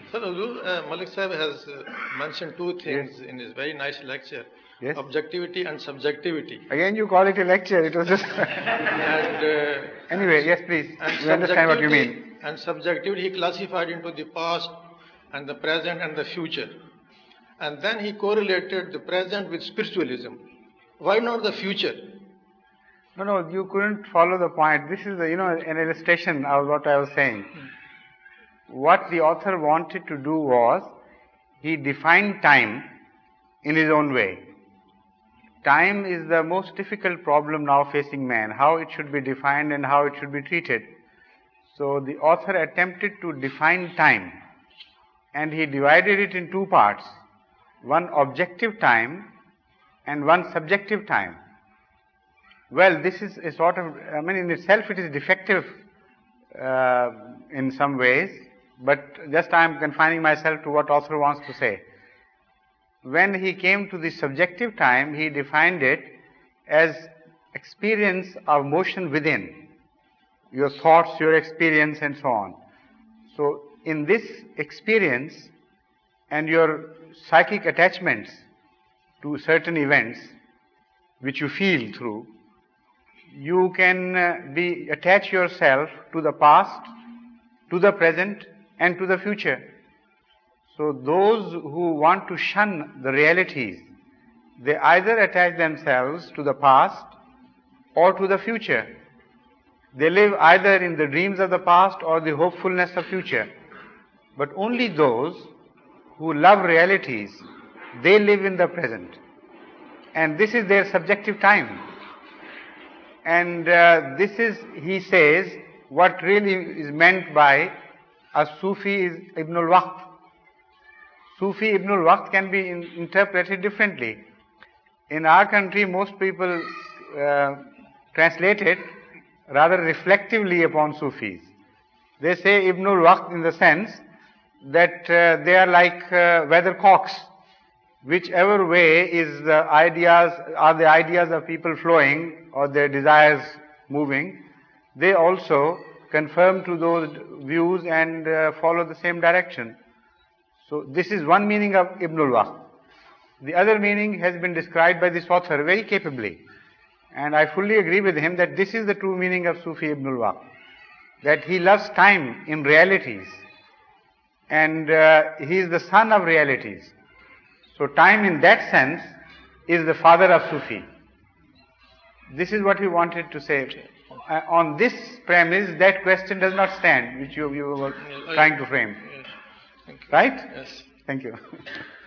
Sir, Malik Sahib has mentioned two things in his very nice lecture. Yes. Objectivity and subjectivity. Again, you call it a lecture. It was just. And Anyway, yes, please. and We understand what you mean. And subjectivity he classified into the past and the present and the future. And then he correlated the present with spiritualism. Why not the future? No, you couldn't follow the point. This is, an illustration of what I was saying. What the author wanted to do was, he defined time in his own way. Time is the most difficult problem now facing man, how it should be defined and how it should be treated. So the author attempted to define time, and he divided it in two parts, one objective time and one subjective time. Well, this is a sort of, in itself it is defective in some ways, but just I am confining myself to what author wants to say. When he came to the subjective time, he defined it as experience of motion within, your thoughts, your experience and so on. So in this experience and your psychic attachments to certain events which you feel through, you can attach yourself to the past, to the present and to the future. So those who want to shun the realities, they either attach themselves to the past or to the future. They live either in the dreams of the past or the hopefulness of future. But only those who love realities, they live in the present. And this is their subjective time. And this is, he says, what really is meant by a Sufi is Ibn al-Waqt. Sufi Ibn al-Waqt can be interpreted differently. In our country, most people translate it rather reflectively upon Sufis. They say Ibn al-Waqt in the sense that they are like weathercocks. Whichever way is the ideas of people flowing or their desires moving, they also conform to those views and follow the same direction. So this is one meaning of Ibn al-Waqt. The other meaning has been described by this author very capably. And I fully agree with him that this is the true meaning of Sufi Ibn al-Waqt. That he loves time in realities. And he is the son of realities. So time in that sense is the father of Sufi. This is what he wanted to say. On this premise, that question does not stand, which you were trying to frame. Yes. Thank you. Right? Yes. Thank you.